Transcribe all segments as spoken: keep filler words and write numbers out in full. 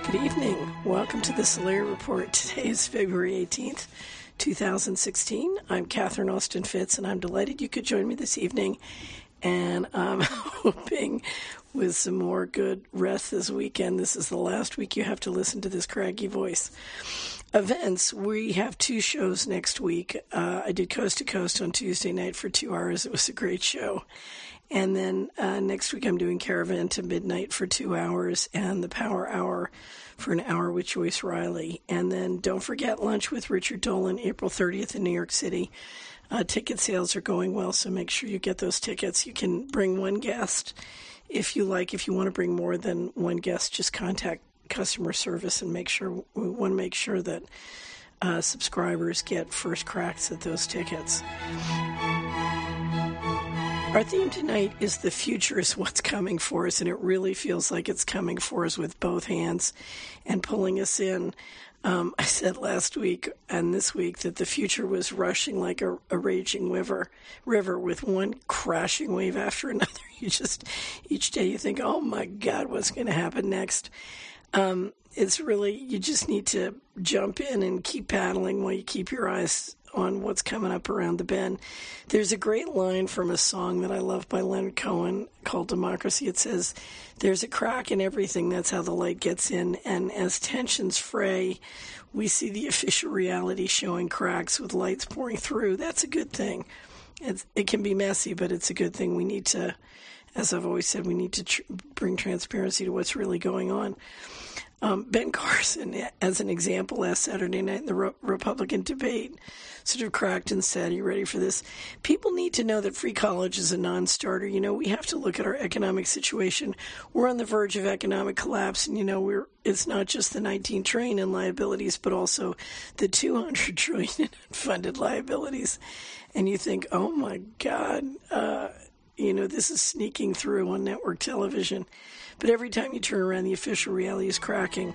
Good evening. Welcome to the Solari Report. Today is February eighteenth, two thousand sixteen. I'm Catherine Austin Fitz, and I'm delighted you could join me this evening. And I'm hoping with some more good rest this weekend. This is the last week you have to listen to this craggy voice. Events, we have two shows next week. Uh, I did Coast to Coast on Tuesday night for two hours. It was a great show. And then uh, next week I'm doing Caravan to Midnight for two hours and the Power Hour for an hour with Joyce Riley. And then don't forget Lunch with Richard Dolan, April thirtieth in New York City. Uh, ticket sales are going well, so make sure you get those tickets. You can bring one guest if you like. If you want to bring more than one guest, just contact customer service and make sure, we want to make sure that uh, subscribers get first cracks at those tickets. Our theme tonight is the future is what's coming for us, and it really feels like it's coming for us with both hands and pulling us in. Um, I said last week and this week that the future was rushing like a, a raging river, river with one crashing wave after another. You just, each day you think, oh my God, what's going to happen next? Um, it's really, you just need to jump in and keep paddling while you keep your eyes on what's coming up around the bend. There's a great line from a song that I love by Leonard Cohen called Democracy. It says, there's a crack in everything, that's how the light gets in. And as tensions fray, we see the official reality showing cracks with lights pouring through. That's a good thing. It's, it can be messy, but it's a good thing. We need to, as I've always said, we need to tr- bring transparency to what's really going on. Um, Ben Carson, as an example, last Saturday night in the Re- Republican debate, sort of cracked and said, are you ready for this? People need to know that free college is a non-starter. You know, we have to look at our economic situation. We're on the verge of economic collapse, and, you know, we're it's not just the nineteen trillion in liabilities, but also the two hundred trillion in unfunded liabilities. And you think, oh, my God, uh, you know, this is sneaking through on network television. But every time you turn around, the official reality is cracking.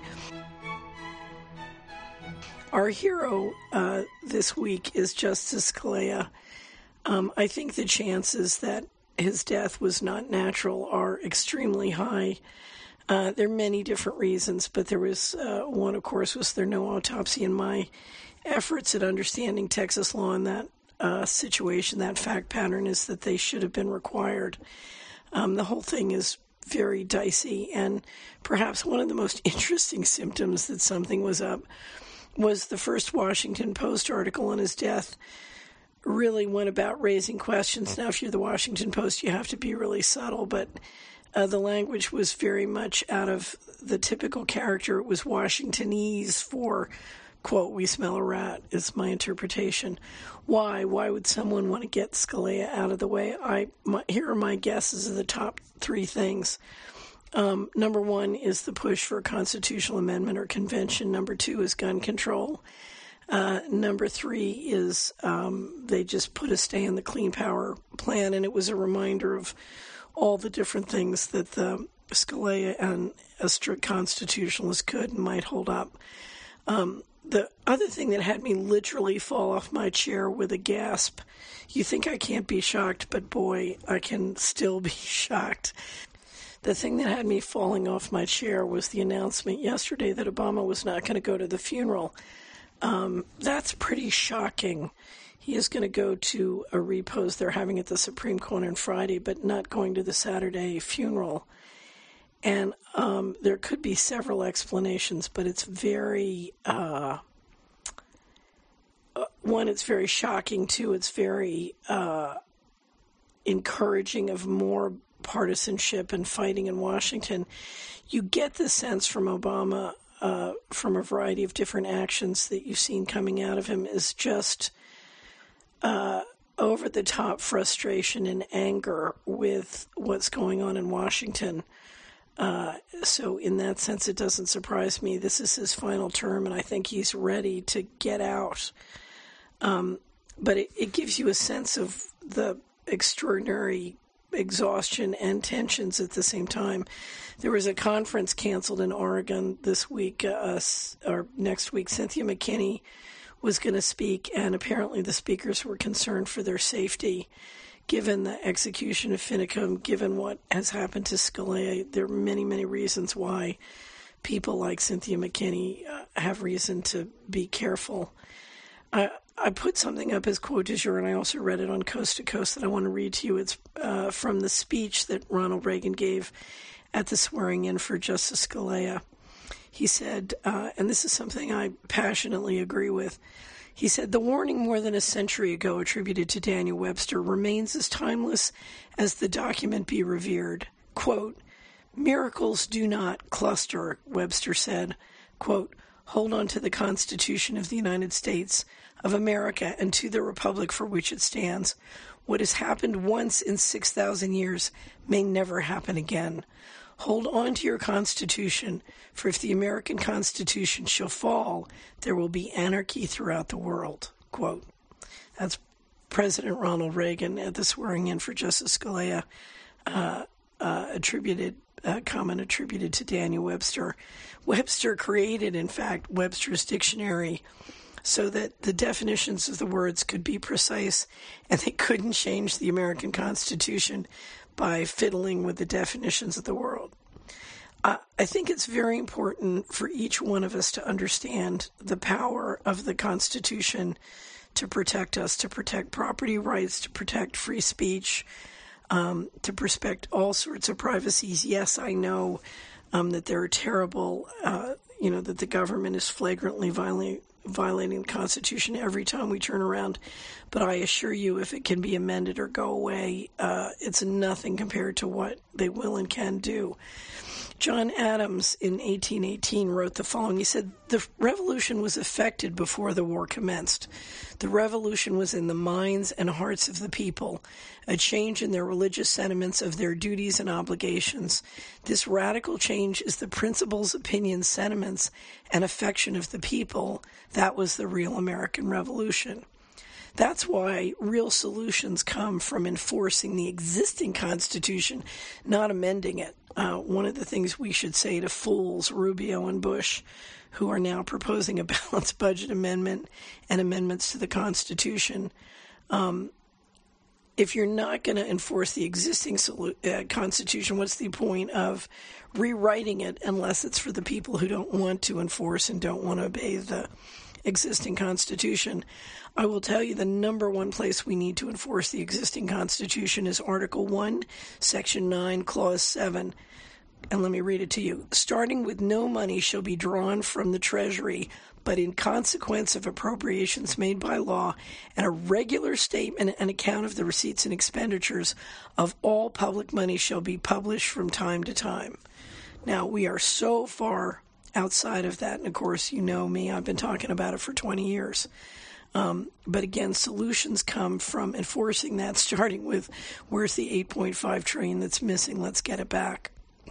Our hero uh, this week is Justice Scalia. Um, I think the chances that his death was not natural are extremely high. Uh, there are many different reasons, but there was uh, one, of course, was there no autopsy. In my efforts at understanding Texas law in that uh, situation, that fact pattern is that they should have been required. Um, the whole thing is very dicey, and perhaps one of the most interesting symptoms that something was up was the first Washington Post article on his death really went about raising questions. Now, if you're the Washington Post, you have to be really subtle, but uh, the language was very much out of the typical character. It was Washingtonese for, quote, we smell a rat, is my interpretation. Why? Why would someone want to get Scalia out of the way? I my, here are my guesses of the top three things. Um, number one is the push for a constitutional amendment or convention. Number two is gun control. Uh, number three is um, they just put a stay in the Clean Power Plan, and it was a reminder of all the different things that the Scalia and a strict constitutionalist could and might hold up. Um, The other thing that had me literally fall off my chair with a gasp, you think I can't be shocked, but boy, I can still be shocked. The thing that had me falling off my chair was the announcement yesterday that Obama was not going to go to the funeral. Um, that's pretty shocking. He is going to go to a repose they're having at the Supreme Court on Friday, but not going to the Saturday funeral. And um, there could be several explanations, but it's very, uh, one, it's very shocking. Two, it's very uh, encouraging of more partisanship and fighting in Washington. You get the sense from Obama, uh, from a variety of different actions that you've seen coming out of him, is just uh, over-the-top frustration and anger with what's going on in Washington. Uh, so in that sense, it doesn't surprise me. This is his final term, and I think he's ready to get out. Um, but it, it gives you a sense of the extraordinary exhaustion and tensions at the same time. There was a conference canceled in Oregon this week, uh, or next week. Cynthia McKinney was going to speak, and apparently the speakers were concerned for their safety. Given the execution of Finicum, given what has happened to Scalia, there are many, many reasons why people like Cynthia McKinney uh, have reason to be careful. I, I put something up as quote du jour, and I also read it on Coast to Coast that I want to read to you. It's uh, from the speech that Ronald Reagan gave at the swearing-in for Justice Scalia. He said, uh, and this is something I passionately agree with, he said, "The warning more than a century ago attributed to Daniel Webster remains as timeless as the document be revered." Quote, "Miracles do not cluster," Webster said. Quote, "Hold on to the Constitution of the United States of America and to the republic for which it stands. What has happened once in six thousand years may never happen again. Hold on to your Constitution, for if the American Constitution shall fall, there will be anarchy throughout the world." Quote. That's President Ronald Reagan at the swearing-in for Justice Scalia, uh, uh, attributed, uh, comment attributed to Daniel Webster. Webster created, in fact, Webster's dictionary so that the definitions of the words could be precise, and they couldn't change the American Constitution by fiddling with the definitions of the world. Uh, I think it's very important for each one of us to understand the power of the Constitution to protect us, to protect property rights, to protect free speech, um, to protect all sorts of privacies. Yes, I know um, that there are terrible, uh, you know, that the government is flagrantly violating violating the Constitution every time we turn around. But I assure you, if it can be amended or go away, uh, it's nothing compared to what they will and can do. John Adams in eighteen eighteen wrote the following. He said, "The revolution was effected before the war commenced. The revolution was in the minds and hearts of the people, a change in their religious sentiments of their duties and obligations. This radical change is the principles, opinions, sentiments, and affection of the people. That was the real American Revolution." That's why real solutions come from enforcing the existing Constitution, not amending it. Uh, one of the things we should say to fools, Rubio and Bush, who are now proposing a balanced budget amendment and amendments to the Constitution, um, if you're not going to enforce the existing solu- uh, Constitution, what's the point of rewriting it unless it's for the people who don't want to enforce and don't want to obey the existing Constitution? I will tell you the number one place we need to enforce the existing Constitution is Article one, Section nine, Clause seven. And let me read it to you. "Starting with no money shall be drawn from the Treasury, but in consequence of appropriations made by law, and a regular statement and account of the receipts and expenditures of all public money shall be published from time to time." Now, we are so far outside of that, and of course, you know me, I've been talking about it for twenty years. Um, but again, solutions come from enforcing that, starting with, where's the eight point five trillion dollars that's missing? Let's get it back.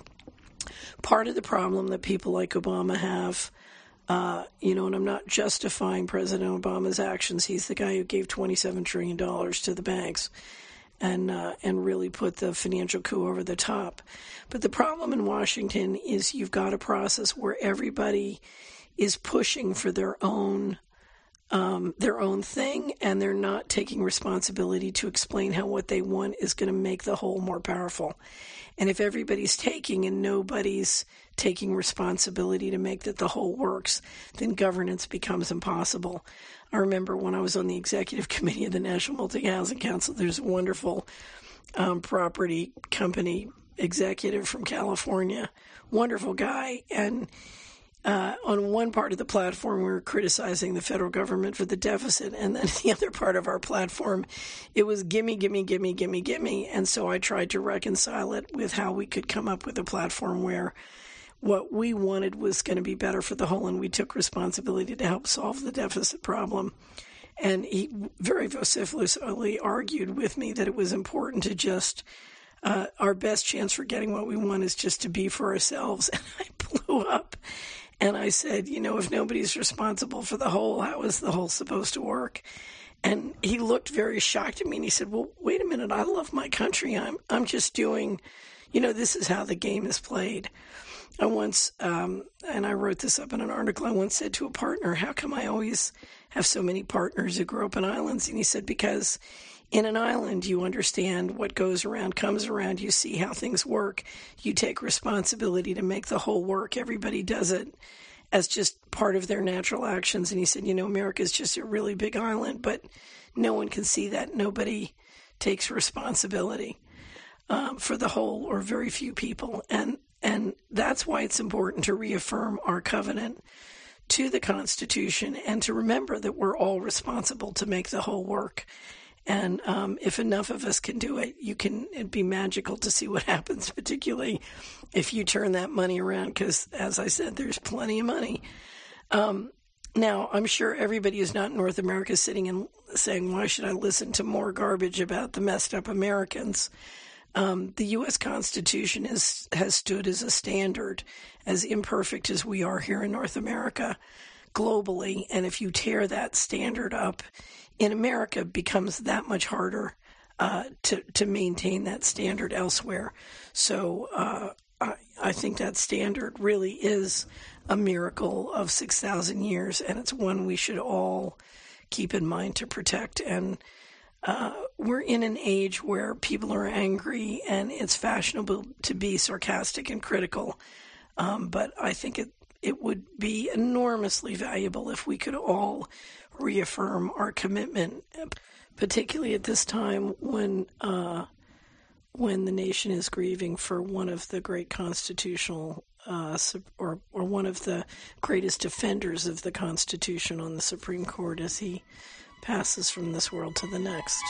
Part of the problem that people like Obama have, uh, you know, and I'm not justifying President Obama's actions. He's the guy who gave twenty-seven trillion dollars to the banks and uh, and really put the financial coup over the top. But the problem in Washington is you've got a process where everybody is pushing for their own Um, their own thing, and they're not taking responsibility to explain how what they want is going to make the whole more powerful. And if everybody's taking and nobody's taking responsibility to make that the whole works, then governance becomes impossible. I remember when I was on the executive committee of the National Multi-Housing Council, there's a wonderful um, property company executive from California, wonderful guy, and Uh, on one part of the platform, we were criticizing the federal government for the deficit, and then the other part of our platform, it was gimme, gimme, gimme, gimme, gimme. And so I tried to reconcile it with how we could come up with a platform where what we wanted was going to be better for the whole, and we took responsibility to help solve the deficit problem. And he very vociferously argued with me that it was important to just, uh, our best chance for getting what we want is just to be for ourselves. And I blew up. And I said, you know, if nobody's responsible for the whole, how is the whole supposed to work? And he looked very shocked at me, and he said, well, wait a minute, I love my country. I'm I'm just doing, you know, this is how the game is played. I once, um, and I wrote this up in an article, I once said to a partner, how come I always have so many partners who grew up in islands? And he said, because in an island, you understand what goes around comes around. You see how things work. You take responsibility to make the whole work. Everybody does it as just part of their natural actions. And he said, you know, America is just a really big island, but no one can see that. Nobody takes responsibility um, for the whole or very few people. And and that's why it's important to reaffirm our covenant to the Constitution and to remember that we're all responsible to make the whole work. And um, if enough of us can do it, you can. It'd be magical to see what happens, particularly if you turn that money around, because, as I said, there's plenty of money. Um, now, I'm sure everybody who's not in North America is sitting and saying, why should I listen to more garbage about the messed up Americans? Um, the U S Constitution is, has stood as a standard, as imperfect as we are here in North America, globally. And if you tear that standard up in America, it becomes that much harder uh, to, to maintain that standard elsewhere. So uh, I, I think that standard really is a miracle of six thousand years, and it's one we should all keep in mind to protect. And Uh, we're in an age where people are angry and it's fashionable to be sarcastic and critical. Um, but I think it, it would be enormously valuable if we could all reaffirm our commitment, particularly at this time when uh, when the nation is grieving for one of the great constitutional uh, or or one of the greatest defenders of the Constitution on the Supreme Court as he passes from this world to the next.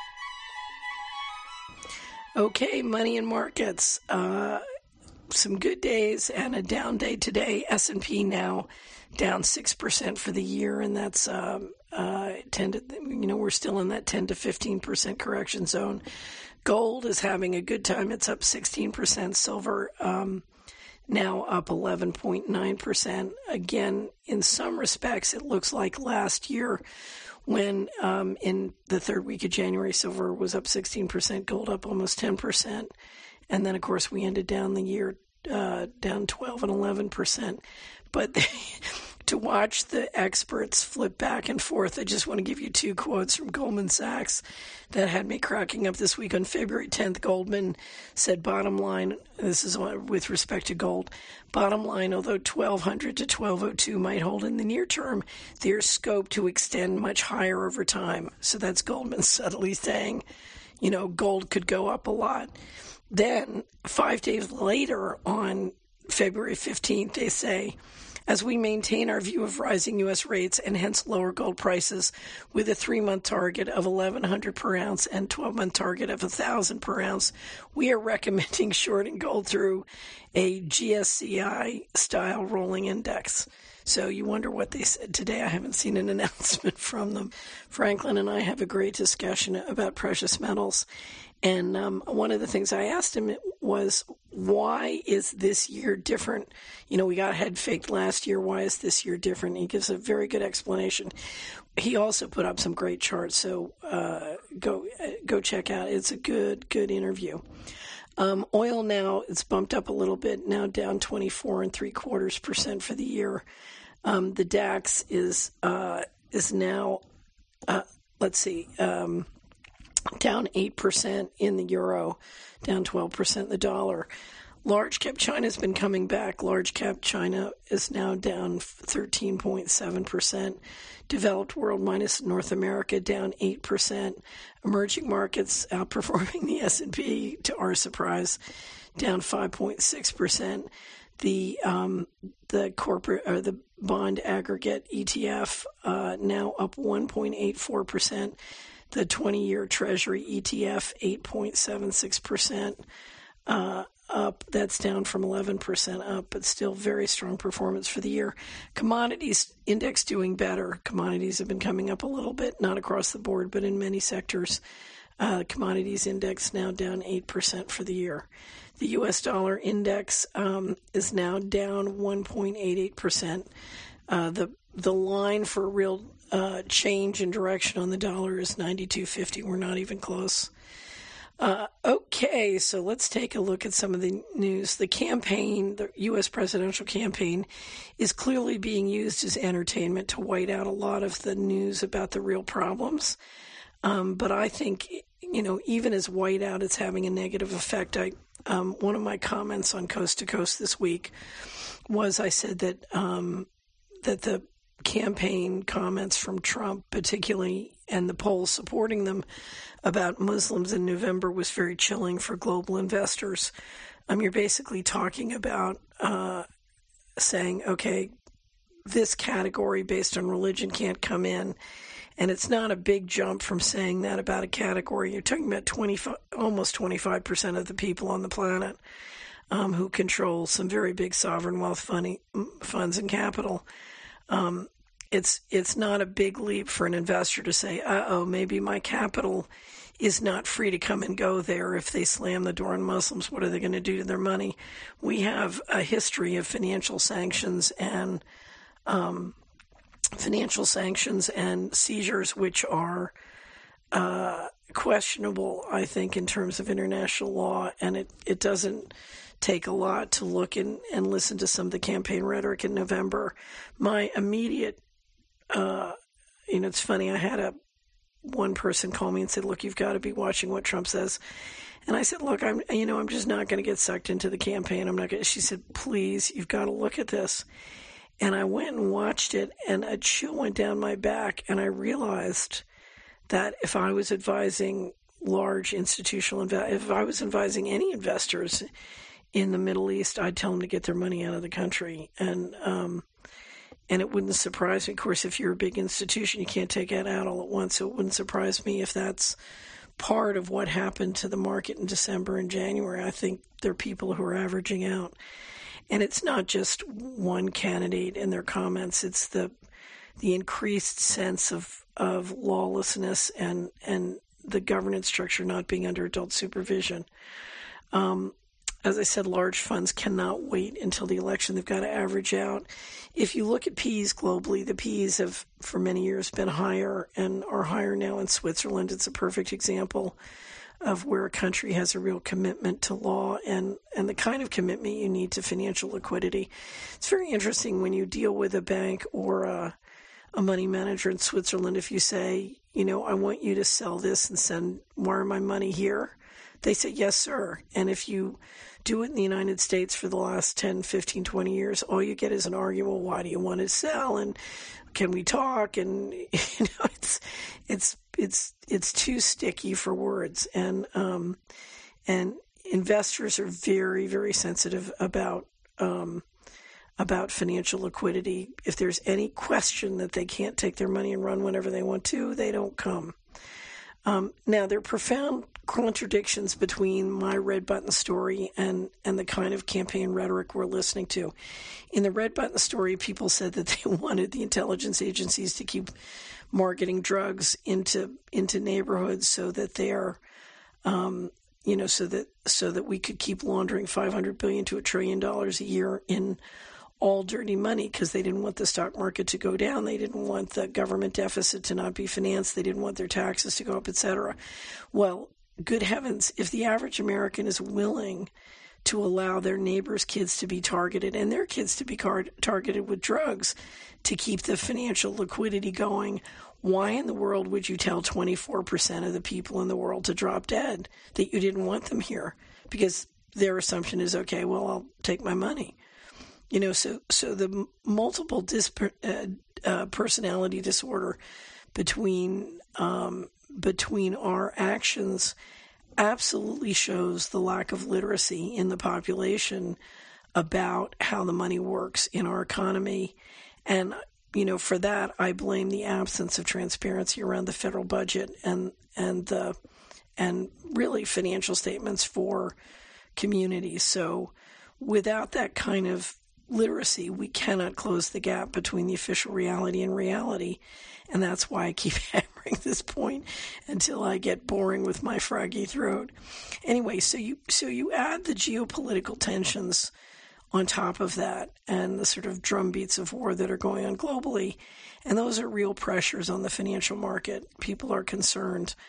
Okay, money and markets. Uh, some good days and a down day today. S and P now down six percent for the year, and that's um, uh, ten to, you know, we're still in that ten to fifteen percent correction zone. Gold is having a good time. It's up sixteen percent. Silver um, now up eleven point nine percent. Again, in some respects, it looks like last year when um, in the third week of January, silver was up sixteen percent, gold up almost ten percent. And then, of course, we ended down the year uh, down twelve and eleven percent. But they, to watch the experts flip back and forth, I just want to give you two quotes from Goldman Sachs that had me cracking up this week. On February tenth, Goldman said, bottom line, this is with respect to gold, bottom line, although twelve hundred to twelve oh two might hold in the near term, there's scope to extend much higher over time. So that's Goldman subtly saying, you know, gold could go up a lot. Then, five days later, on February fifteenth, they say, as we maintain our view of rising U S rates and hence lower gold prices with a three-month target of eleven hundred per ounce and twelve-month target of one thousand per ounce, we are recommending shorting gold through a G S C I-style rolling index. So you wonder what they said today. I haven't seen an announcement from them. Franklin and I have a great discussion about precious metals. And um, one of the things I asked him was, why is this year different? You know, we got head faked last year. Why is this year different? He gives a very good explanation. He also put up some great charts, so uh, go go check out. It's a good, good interview. Um, oil now, it's bumped up a little bit, now down twenty-four and three quarters percent for the year. Um, the DAX is uh, is now, uh, let's see, um, down eight percent in the euro, down twelve percent in the dollar. Large cap China's been coming back. Large cap China is now down thirteen point seven percent. Developed world minus North America down eight percent. Emerging markets outperforming the S and P, to our surprise, down five point six percent. The um, the corporate or the bond aggregate E T F uh, now up one point eight four percent. The twenty-year Treasury E T F, eight point seven six percent uh, up. That's down from eleven percent up, but still very strong performance for the year. Commodities index doing better. Commodities have been coming up a little bit, not across the board, but in many sectors. Uh, commodities index now down eight percent for the year. The U S dollar index um, is now down one point eight eight percent. Uh, the the line for real uh, change in direction on the dollar is ninety-two fifty. We're not even close. Uh, okay, so let's take a look at some of the news. The campaign, the U S presidential campaign, is clearly being used as entertainment to white out a lot of the news about the real problems. Um, but I think, you know, even as whiteout, it's having a negative effect. I um, one of my comments on Coast to Coast this week was I said that um, that the campaign comments from Trump, particularly, and the polls supporting them about Muslims in November was very chilling for global investors. Um, you're basically talking about uh, saying, okay, this category based on religion can't come in. And it's not a big jump from saying that about a category. You're talking about twenty-five, almost twenty-five percent of the people on the planet um, who control some very big sovereign wealth funding, funds and capital. Um, it's it's not a big leap for an investor to say, uh-oh, maybe my capital is not free to come and go there. If they slam the door on Muslims, what are they going to do to their money? We have a history of financial sanctions and um, financial sanctions and seizures, which are uh, questionable, I think, in terms of international law. And it, it doesn't take a lot to look in, and listen to some of the campaign rhetoric in November. My immediate, uh, you know, it's funny, I had a one person call me and said, look, you've got to be watching what Trump says. And I said, look, I'm, you know, I'm just not going to get sucked into the campaign. I'm not going to, she said, please, you've got to look at this. And I went and watched it, and a chill went down my back, and I realized that if I was advising large institutional, inv- if I was advising any investors in the Middle East, I'd tell them to get their money out of the country. And, um, and it wouldn't surprise me. Of course, if you're a big institution, you can't take it out all at once. So it wouldn't surprise me if that's part of what happened to the market in December and January. I think there are people who are averaging out. And it's not just one candidate in their comments. It's the the increased sense of, of lawlessness and, and the governance structure not being under adult supervision. Um, as I said, large funds cannot wait until the election. They've got to average out. If you look at P Es globally, the P Es have for many years been higher and are higher now in Switzerland. It's a perfect example of where a country has a real commitment to law and, and the kind of commitment you need to financial liquidity. It's very interesting when you deal with a bank or a, a money manager in Switzerland. If you say, you know, I want you to sell this and send wire my money here, they say, yes, sir. And if you do it in the United States for the last ten, fifteen, twenty years, all you get is an argument. Why do you want to sell? And can we talk? And, you know, it's, it's, it's, it's too sticky for words. And, um, and investors are very, very sensitive about, um, about financial liquidity. If there's any question that they can't take their money and run whenever they want to, they don't come. Um, now, there are profound contradictions between my Red Button story and, and the kind of campaign rhetoric we're listening to. In the Red Button story, people said that they wanted the intelligence agencies to keep marketing drugs into into neighborhoods so that they're, um, you know, so that so that we could keep laundering five hundred billion dollars to a trillion dollars a year in all dirty money, because they didn't want the stock market to go down. They didn't want the government deficit to not be financed. They didn't want their taxes to go up, et cetera. Well, good heavens, if the average American is willing to allow their neighbors' kids to be targeted and their kids to be card- targeted with drugs to keep the financial liquidity going, why in the world would you tell twenty-four percent of the people in the world to drop dead, that you didn't want them here? Because their assumption is, okay, well, I'll take my money. You know, so so the multiple disp- uh, uh, personality disorder between um, between our actions absolutely shows the lack of literacy in the population about how the money works in our economy. And, you know, for that, I blame the absence of transparency around the federal budget and and the and really financial statements for communities. So without that kind of literacy, we cannot close the gap between the official reality and reality. And that's why I keep hammering this point until I get boring with my froggy throat. Anyway, so you so you add the geopolitical tensions on top of that and the sort of drumbeats of war that are going on globally, and those are real pressures on the financial market. People are concerned.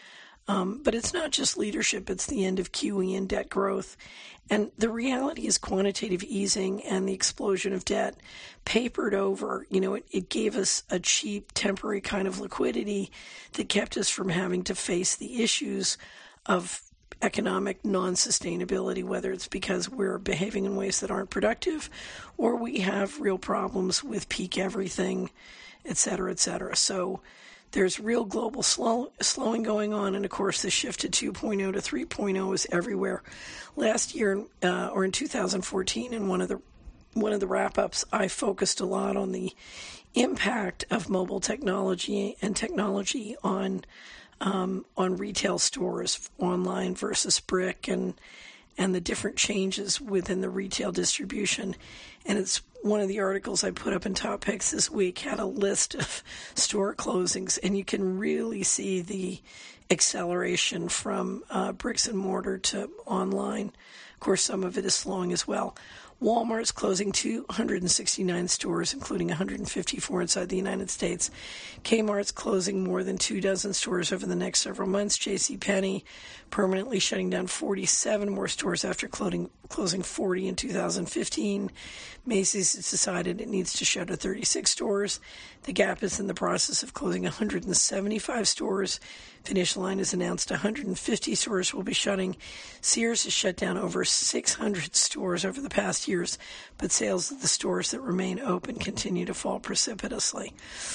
Um, but it's not just leadership, it's the end of Q E and debt growth. And the reality is quantitative easing and the explosion of debt papered over. You know, it, it gave us a cheap, temporary kind of liquidity that kept us from having to face the issues of economic non-sustainability, whether it's because we're behaving in ways that aren't productive or we have real problems with peak everything, et cetera, et cetera. So there's real global slow, slowing going on, and of course the shift to two point oh to three point oh is everywhere. Last year, uh, or in two thousand fourteen, in one of the one of the wrap-ups, I focused a lot on the impact of mobile technology and technology on um, on retail stores, online versus brick, and and the different changes within the retail distribution. And it's one of the articles I put up in Top Picks this week had a list of store closings, and you can really see the acceleration from uh, bricks and mortar to online. Of course, some of it is slowing as well. Walmart's closing two hundred sixty-nine stores, including one hundred fifty-four inside the United States. Kmart's closing more than two dozen stores over the next several months. JCPenney permanently shutting down forty-seven more stores after closing, closing forty in two thousand fifteen. Macy's has decided it needs to shutter thirty-six stores. The Gap is in the process of closing one hundred seventy-five stores. Finish Line has announced one hundred fifty stores will be shutting. Sears has shut down over six hundred stores over the past years, but sales of the stores that remain open continue to fall precipitously.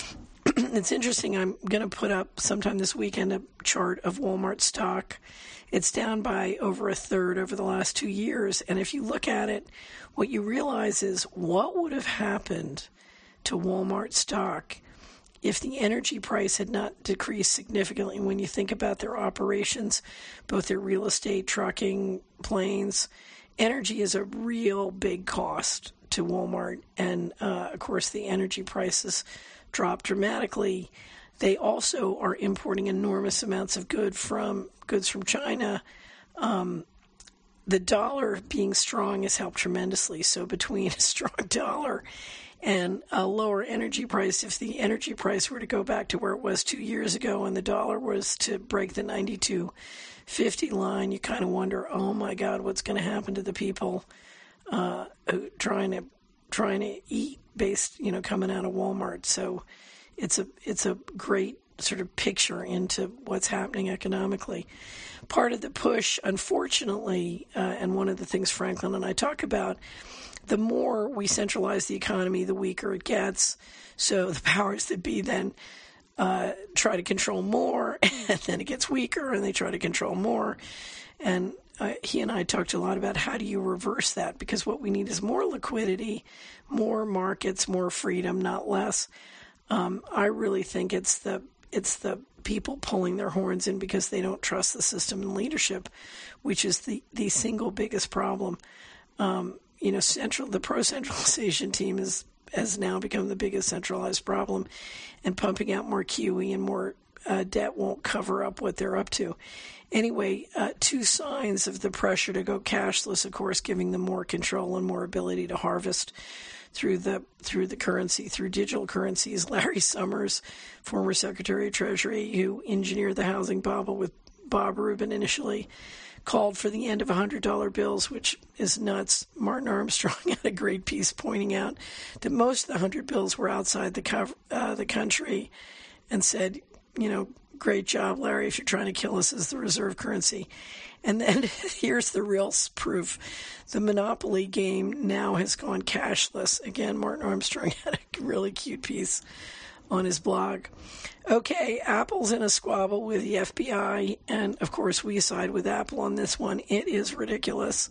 It's interesting. I'm going to put up sometime this weekend a chart of Walmart stock. It's down by over a third over the last two years. And if you look at it, what you realize is what would have happened to Walmart stock if the energy price had not decreased significantly. When you think about their operations, both their real estate, trucking, planes, energy is a real big cost to Walmart. And, uh, of course, the energy prices dropped dramatically. They also are importing enormous amounts of good from goods from China. Um, the dollar being strong has helped tremendously. So between a strong dollar and a lower energy price, if the energy price were to go back to where it was two years ago and the dollar was to break the ninety-two fifty line, you kind of wonder, oh my God, what's going to happen to the people uh, who trying to trying to eat based, you know, coming out of Walmart. So it's a it's a great sort of picture into what's happening economically. Part of the push, unfortunately, uh, and one of the things Franklin and I talk about, the more we centralize the economy, the weaker it gets. So the powers that be then uh, try to control more, and then it gets weaker, and they try to control more. And uh, he and I talked a lot about how do you reverse that, because what we need is more liquidity, more markets, more freedom, not less. Um, I really think it's the it's the people pulling their horns in because they don't trust the system and leadership, which is the, the single biggest problem. Um, you know, central the pro-centralization team is has now become the biggest centralized problem, and pumping out more Q E and more uh, debt won't cover up what they're up to. Anyway, uh, two signs of the pressure to go cashless, of course, giving them more control and more ability to harvest through the through the currency, through digital currencies. Larry Summers, former Secretary of Treasury, who engineered the housing bubble with Bob Rubin initially, called for the end of one hundred dollar bills, which is nuts. Martin Armstrong had a great piece pointing out that most of the one hundred bills were outside the cover, uh, the country, and said, you know, great job, Larry, if you're trying to kill us as the reserve currency. And then here's the real proof. The Monopoly game now has gone cashless. Again, Martin Armstrong had a really cute piece on his blog. Okay, Apple's in a squabble with the F B I, and of course we side with Apple on this one. It is ridiculous.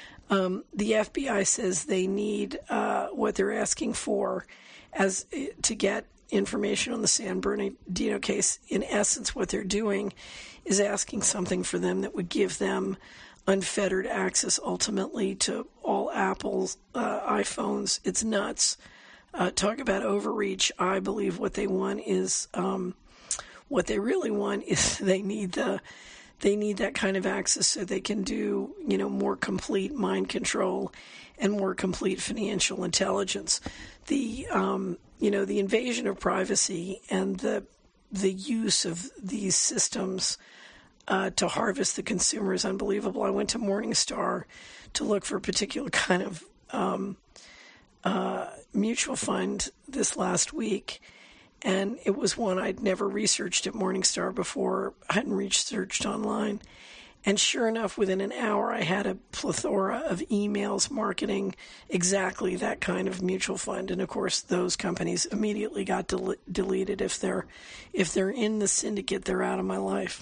Um, the F B I says they need uh, what they're asking for as to get information on the San Bernardino case. In essence, what they're doing is asking something for them that would give them unfettered access ultimately to all Apple's uh, iPhones. It's nuts. Uh, talk about overreach. I believe what they want is um, what they really want is they need the they need that kind of access so they can do, you know, more complete mind control and more complete financial intelligence. The um, you know the invasion of privacy and the the use of these systems uh, to harvest the consumer is unbelievable. I went to Morningstar to look for a particular kind of um, uh, mutual fund this last week, and it was one I'd never researched at Morningstar before. I hadn't researched online. And sure enough, within an hour, I had a plethora of emails marketing exactly that kind of mutual fund. And of course, those companies immediately got del- deleted. If they're if they're in the syndicate, they're out of my life.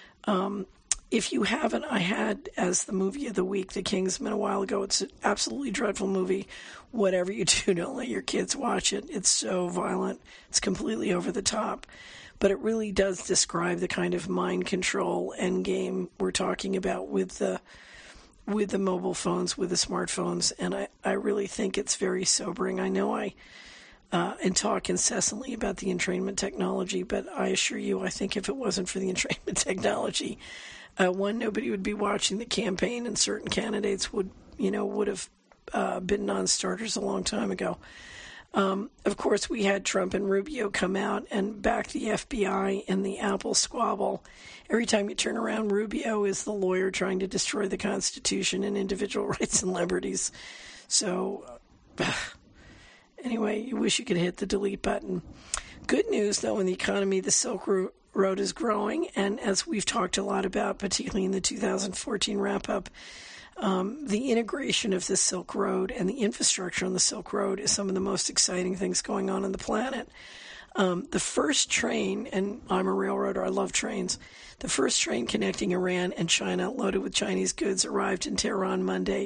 Um, if you haven't, I had as the movie of the week, The Kingsman, a while ago. It's an absolutely dreadful movie. Whatever you do, don't let your kids watch it. It's so violent. It's completely over the top. But it really does describe the kind of mind control end game we're talking about with the with the mobile phones, with the smartphones, and I, I really think it's very sobering. I know I uh, and talk incessantly about the entrainment technology, but I assure you, I think if it wasn't for the entrainment technology, uh, one, nobody would be watching the campaign, and certain candidates would, you know, would have uh, been non-starters a long time ago. Um, of course, we had Trump and Rubio come out and back the F B I in the Apple squabble. Every time you turn around, Rubio is the lawyer trying to destroy the Constitution and individual rights and liberties. So, uh, anyway, you wish you could hit the delete button. Good news, though, in the economy, the Silk Road is growing. And as we've talked a lot about, particularly in the two thousand fourteen wrap-up, Um, the integration of the Silk Road and the infrastructure on the Silk Road is some of the most exciting things going on on the planet. Um, the first train, and I'm a railroader, I love trains, the first train connecting Iran and China loaded with Chinese goods arrived in Tehran Monday.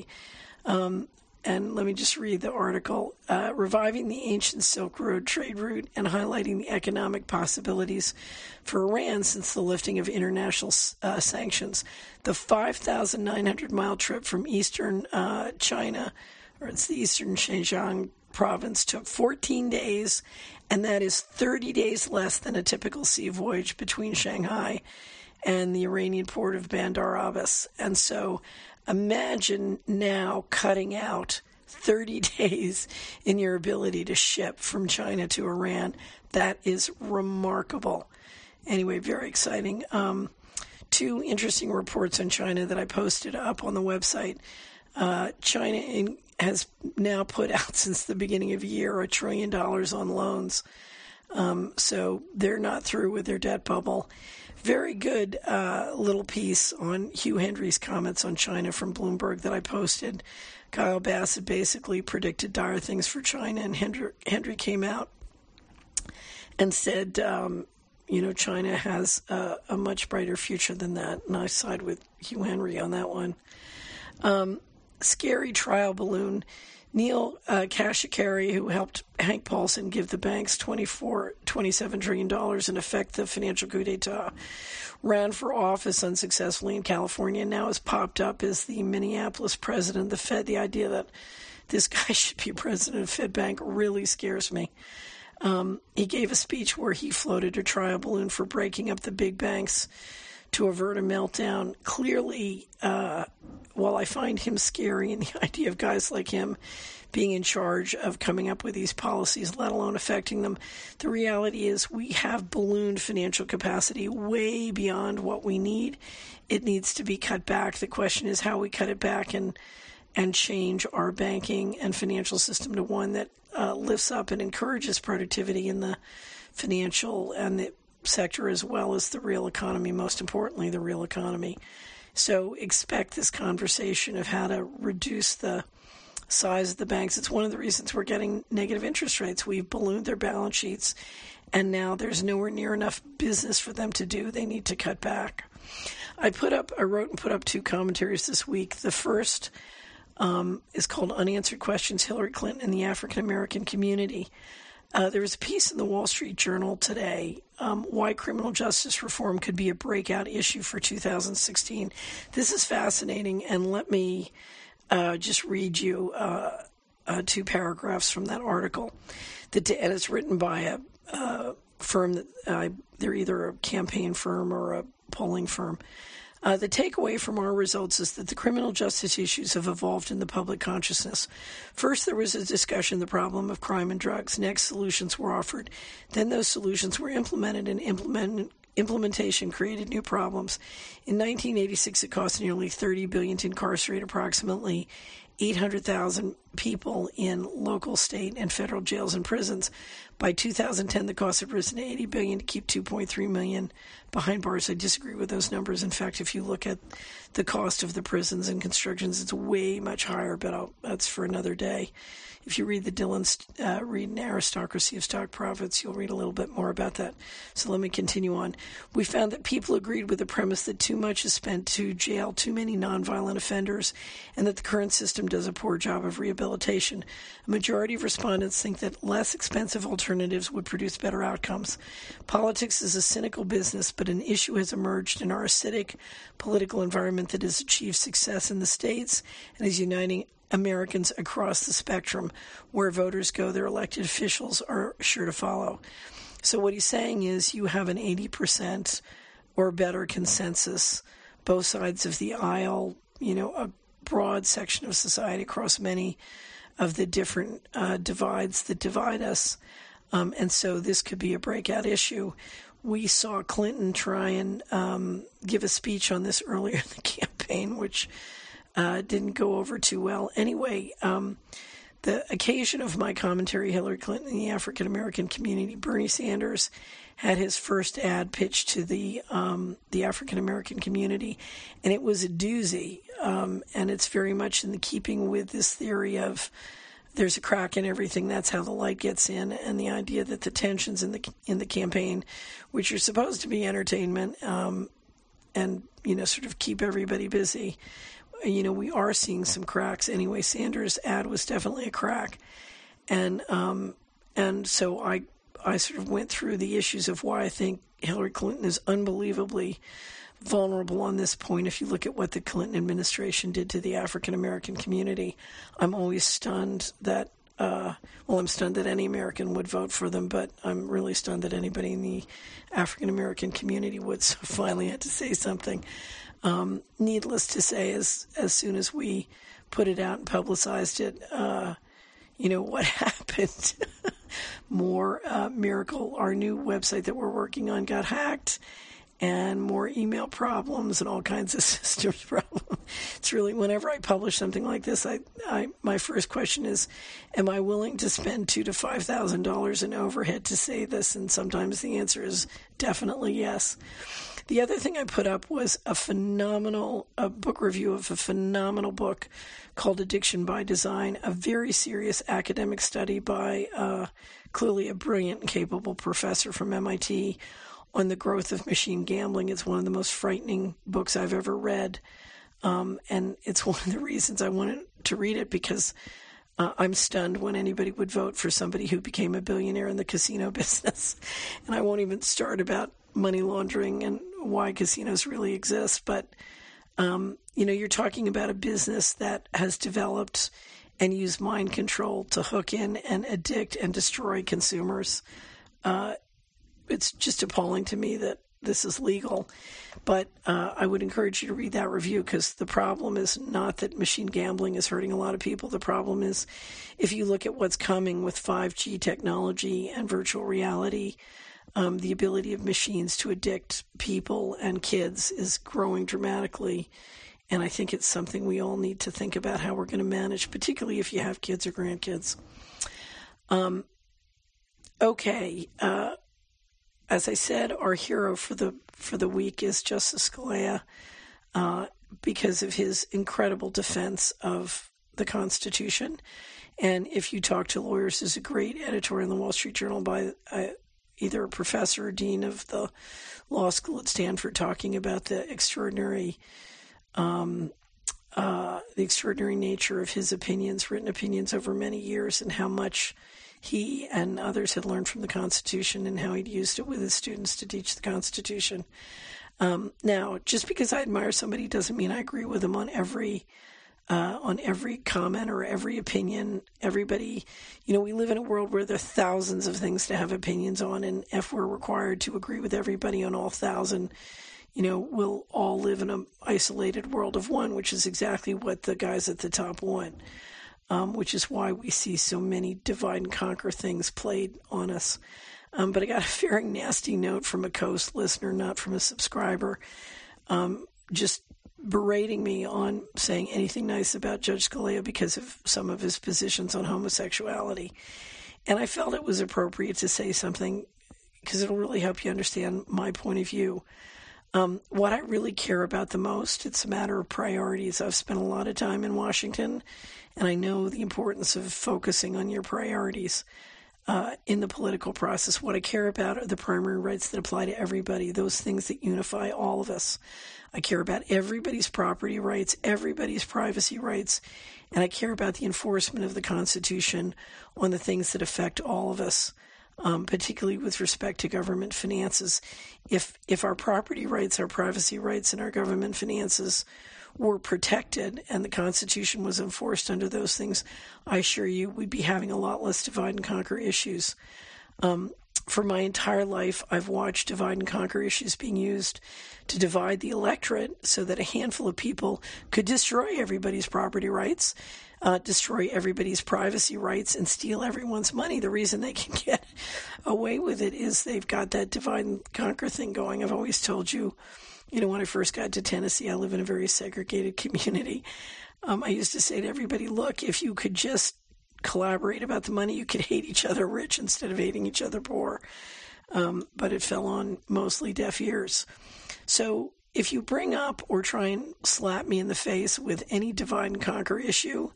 Um, and let me just read the article. Uh, reviving the ancient Silk Road trade route and highlighting the economic possibilities for Iran since the lifting of international uh, sanctions. The five thousand nine hundred mile trip from eastern uh, China, or it's the eastern Xinjiang province, took fourteen days, and that is thirty days less than a typical sea voyage between Shanghai and the Iranian port of Bandar Abbas. And so imagine now cutting out thirty days in your ability to ship from China to Iran. That is remarkable. Anyway, very exciting. Um, two interesting reports on China that I posted up on the website. Uh, China in, has now put out, since the beginning of the year, a trillion dollars on loans. Um, so they're not through with their debt bubble. Very good uh, little piece on Hugh Hendry's comments on China from Bloomberg that I posted. Kyle Bassett basically predicted dire things for China, and Hendry, Hendry came out and said, um, you know, China has a, a much brighter future than that, and I side with Hugh Henry on that one. Um, scary trial balloon. Neil uh, Kashkari, who helped Hank Paulson give the banks twenty-four, twenty-seven trillion dollars and effect the financial coup d'etat, ran for office unsuccessfully in California, and now has popped up as the Minneapolis president of the Fed. The idea that this guy should be president of Fed Bank really scares me. Um, he gave a speech where he floated a trial balloon for breaking up the big banks to avert a meltdown. Clearly, uh, while I find him scary and the idea of guys like him being in charge of coming up with these policies, let alone affecting them, the reality is we have ballooned financial capacity way beyond what we need. It needs to be cut back. The question is how we cut it back and and change our banking and financial system to one that uh, lifts up and encourages productivity in the financial and the sector as well as the real economy, most importantly, the real economy. So expect this conversation of how to reduce the size of the banks. It's one of the reasons we're getting negative interest rates. We've ballooned their balance sheets, and now there's nowhere near enough business for them to do. They need to cut back. I put up, I wrote and put up two commentaries this week. The first um, is called Unanswered Questions, Hillary Clinton and the African American Community. Uh, there was a piece in the Wall Street Journal today, um, why criminal justice reform could be a breakout issue for two thousand sixteen. This is fascinating, and let me uh, just read you uh, uh, two paragraphs from that article. The, and it's written by a uh, firm that uh, they're either a campaign firm or a polling firm. Uh, the takeaway from our results is that the criminal justice issues have evolved in the public consciousness. First, there was a discussion of the problem of crime and drugs. Next, solutions were offered. Then those solutions were implemented and implemented implementation created new problems. In nineteen eighty-six, it cost nearly thirty billion dollars to incarcerate approximately eight hundred thousand people in local, state, and federal jails and prisons. By two thousand ten, the cost had risen to eighty billion dollars to keep two point three million behind bars. I disagree with those numbers. In fact, if you look at the cost of the prisons and constructions, it's way much higher, but I'll, that's for another day. If you read the Dylan uh, Reed and Aristocracy of Stock Profits, you'll read a little bit more about that. So let me continue on. We found that people agreed with the premise that too much is spent to jail too many nonviolent offenders and that the current system does a poor job of rehabilitation. A majority of respondents think that less expensive alternatives would produce better outcomes. Politics is a cynical business, but an issue has emerged in our acidic political environment that has achieved success in the states and is uniting Americans across the spectrum. Where voters go, their elected officials are sure to follow. So what he's saying is you have an eighty percent or better consensus, both sides of the aisle, you know, a broad section of society across many of the different uh, divides that divide us. Um, and so this could be a breakout issue. We saw Clinton try and um, give a speech on this earlier in the campaign, which Uh, didn't go over too well. Anyway, um, the occasion of my commentary, Hillary Clinton and the African-American community, Bernie Sanders had his first ad pitched to the um, the African-American community, and it was a doozy. Um, and it's very much in the keeping with this theory of there's a crack in everything, that's how the light gets in, and the idea that the tensions in the in the campaign, which are supposed to be entertainment um, and, you know, sort of keep everybody busy, you know, we are seeing some cracks. Anyway, Sanders' ad was definitely a crack. And um, and so I I sort of went through the issues of why I think Hillary Clinton is unbelievably vulnerable on this point. If you look at what the Clinton administration did to the African-American community, I'm always stunned that, uh, well, I'm stunned that any American would vote for them, but I'm really stunned that anybody in the African-American community would. So finally I had to say something. Um, needless to say, as as soon as we put it out and publicized it, uh, you know, what happened? More uh, miracle. Our new website that we're working on got hacked, and more email problems and all kinds of systems problems. It's really, whenever I publish something like this, I, I my first question is, am I willing to spend two to five thousand dollars in overhead to say this? And sometimes the answer is definitely yes. The other thing I put up was a phenomenal a book review of a phenomenal book called Addiction by Design, a very serious academic study by uh, clearly a brilliant and capable professor from M I T on the growth of machine gambling. It's one of the most frightening books I've ever read, um, and it's one of the reasons I wanted to read it, because uh, I'm stunned when anybody would vote for somebody who became a billionaire in the casino business. And I won't even start about money laundering and why casinos really exist. But, um, you know, you're talking about a business that has developed and used mind control to hook in and addict and destroy consumers. Uh, it's just appalling to me that this is legal. But uh, I would encourage you to read that review, because the problem is not that machine gambling is hurting a lot of people. The problem is, if you look at what's coming with five G technology and virtual reality, um, the ability of machines to addict people and kids is growing dramatically. And I think it's something we all need to think about how we're going to manage, particularly if you have kids or grandkids. Um, okay. Uh, as I said, our hero for the for the week is Justice Scalia, uh, because of his incredible defense of the Constitution. And if you talk to lawyers, there's a great editorial in the Wall Street Journal by uh, either a professor or dean of the law school at Stanford talking about the extraordinary Um, uh, the extraordinary nature of his opinions, written opinions over many years, and how much he and others had learned from the Constitution and how he'd used it with his students to teach the Constitution. Um, now, just because I admire somebody doesn't mean I agree with them on every uh, on every comment or every opinion. Everybody, you know, we live in a world where there are thousands of things to have opinions on, and if we're required to agree with everybody on all thousand, you know, we'll all live in an isolated world of one, which is exactly what the guys at the top want, um, which is why we see so many divide and conquer things played on us. Um, but I got a very nasty note from a Coast listener, not from a subscriber, um, just berating me on saying anything nice about Judge Scalia because of some of his positions on homosexuality. And I felt it was appropriate to say something because it'll really help you understand my point of view. Um, what I really care about the most, it's a matter of priorities. I've spent a lot of time in Washington, and I know the importance of focusing on your priorities uh, in the political process. What I care about are the primary rights that apply to everybody, those things that unify all of us. I care about everybody's property rights, everybody's privacy rights, and I care about the enforcement of the Constitution on the things that affect all of us. Um, particularly with respect to government finances. If if our property rights, our privacy rights, and our government finances were protected and the Constitution was enforced under those things, I assure you we'd be having a lot less divide and conquer issues. Um, for my entire life, I've watched divide and conquer issues being used to divide the electorate so that a handful of people could destroy everybody's property rights, Uh, destroy everybody's privacy rights, and steal everyone's money. The reason they can get away with it is they've got that divide and conquer thing going. I've always told you, you know, when I first got to Tennessee, I live in a very segregated community. Um, I used to say to everybody, look, if you could just collaborate about the money, you could hate each other rich instead of hating each other poor. Um, but it fell on mostly deaf ears. So if you bring up or try and slap me in the face with any divide and conquer issue,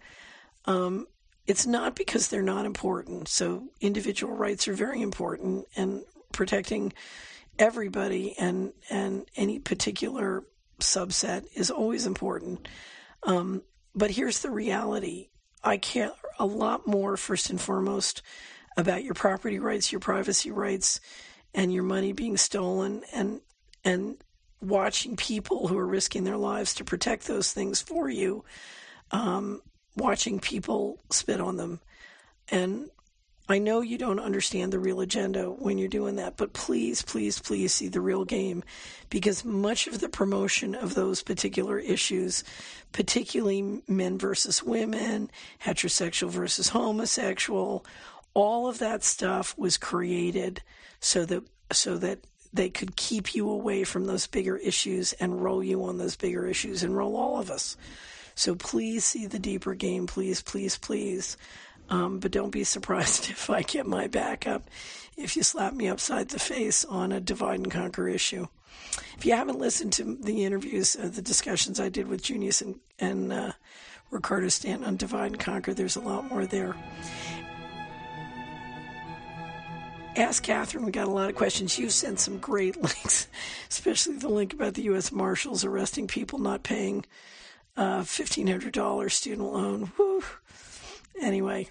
um, it's not because they're not important. So individual rights are very important, and protecting everybody and, and any particular subset is always important. Um, but here's the reality. I care a lot more, first and foremost, about your property rights, your privacy rights, and your money being stolen, and and watching people who are risking their lives to protect those things for you, um, watching people spit on them. And I know you don't understand the real agenda when you're doing that, but please, please, please see the real game, because much of the promotion of those particular issues, particularly men versus women, heterosexual versus homosexual, all of that stuff was created so that so that they could keep you away from those bigger issues and roll you on those bigger issues and roll all of us. So please see the deeper game, please, please, please. Um, but don't be surprised if I get my back up if you slap me upside the face on a divide and conquer issue. If you haven't listened to the interviews, uh, the discussions I did with Junius and, and uh, Ricardo Stanton on divide and conquer, there's a lot more there. Ask Catherine. We got a lot of questions. You sent some great links, especially the link about the U S Marshals arresting people not paying uh, fifteen hundred dollars student loan. Woo. Anyway,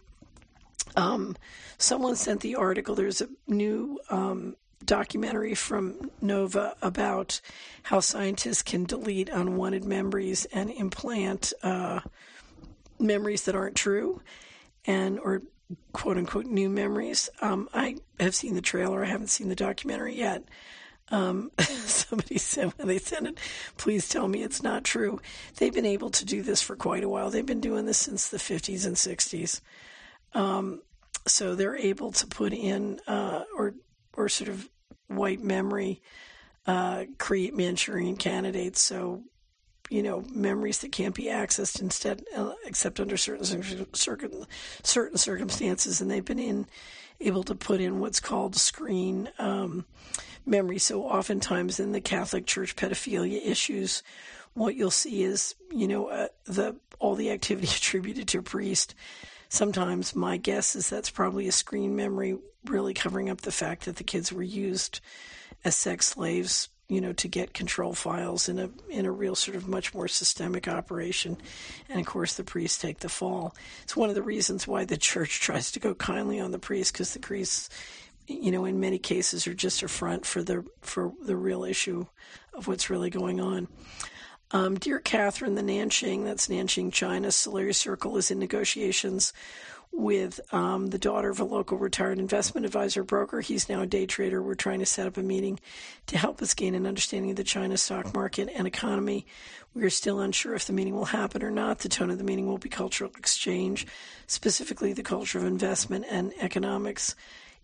um, someone sent the article. There's a new um, documentary from Nova about how scientists can delete unwanted memories and implant uh, memories that aren't true, and or quote-unquote new memories. Um, I have seen the trailer. I haven't seen the documentary yet. Um, somebody said when they sent it, please tell me it's not true. They've been able to do this for quite a while. They've been doing this since the fifties and sixties. Um, so they're able to put in uh, or or sort of white memory, uh, create Manchurian candidates. So, you know, memories that can't be accessed instead, uh, except under certain certain certain circumstances, and they've been in able to put in what's called screen um, memory. So, oftentimes in the Catholic Church pedophilia issues, what you'll see is, you know, uh, the all the activity attributed to a priest. Sometimes my guess is that's probably a screen memory, really covering up the fact that the kids were used as sex slaves, you know, to get control files in a in a real sort of much more systemic operation. And, of course, the priests take the fall. It's one of the reasons why the church tries to go kindly on the priests, because the priests, you know, in many cases are just a front for the, for the real issue of what's really going on. Um, Dear Catherine, the Nanxing, that's Nanxing, China, Solari Circle is in negotiations with um, the daughter of a local retired investment advisor broker. He's now a day trader. We're trying to set up a meeting to help us gain an understanding of the China stock market and economy. We are still unsure if the meeting will happen or not. The tone of the meeting will be cultural exchange, specifically the culture of investment and economics.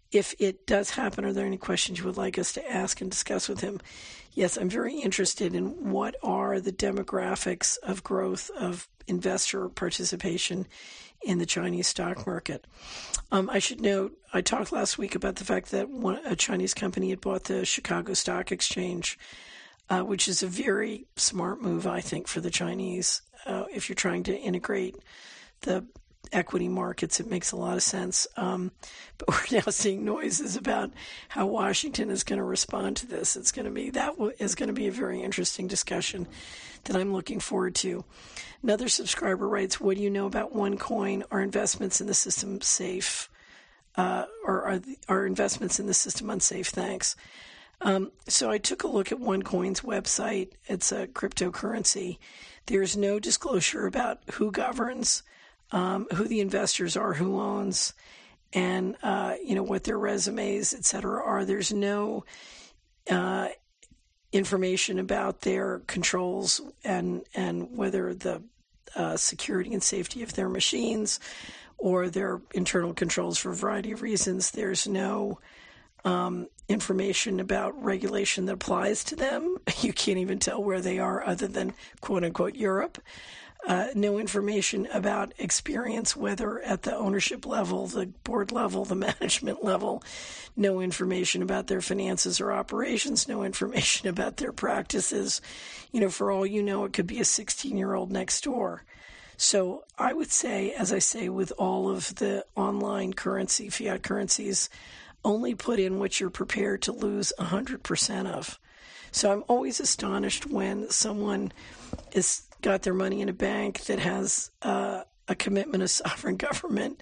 if it does happen, are there any questions you would like us to ask and discuss with him? Yes, I'm very interested in what are the demographics of growth of investor participation in the Chinese stock market. Um, I should note, I talked last week about the fact that one, a Chinese company had bought the Chicago Stock Exchange, uh, which is a very smart move, I think, for the Chinese. Uh, if you're trying to integrate the equity markets, it makes a lot of sense. Um, but we're now seeing noises about how Washington is going to respond to this. It's going to be, that is going to be a very interesting discussion that I'm looking forward to. Another subscriber writes, what do you know about OneCoin? Are investments in the system safe? Uh, or are, the, are investments in the system unsafe? Thanks. Um, so I took a look at OneCoin's website. It's a cryptocurrency. There's no disclosure about who governs, Um, who the investors are, who owns, and, uh, you know, what their resumes, et cetera, are. There's no uh, information about their controls and, and whether the uh, security and safety of their machines or their internal controls for a variety of reasons. There's no um, information about regulation that applies to them. You can't even tell where they are other than, quote unquote, Europe. Uh, no information about experience, whether at the ownership level, the board level, the management level. No information about their finances or operations. No information about their practices. You know, for all you know, it could be a sixteen-year-old next door. So I would say, as I say with all of the online currency, fiat currencies, only put in what you're prepared to lose one hundred percent of. So I'm always astonished when someone is got their money in a bank that has uh, a commitment of sovereign government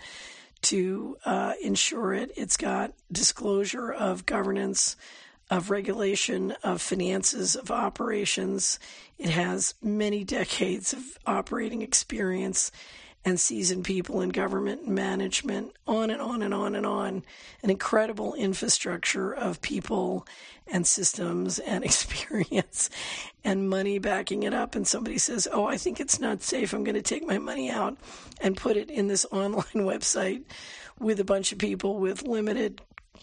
to uh, ensure it. It's got disclosure of governance, of regulation, of finances, of operations. It has many decades of operating experience and seasoned people in government management, on and on and on and on. An incredible infrastructure of people and systems and experience and money backing it up. And somebody says, oh, I think it's not safe. I'm going to take my money out and put it in this online website with a bunch of people with limited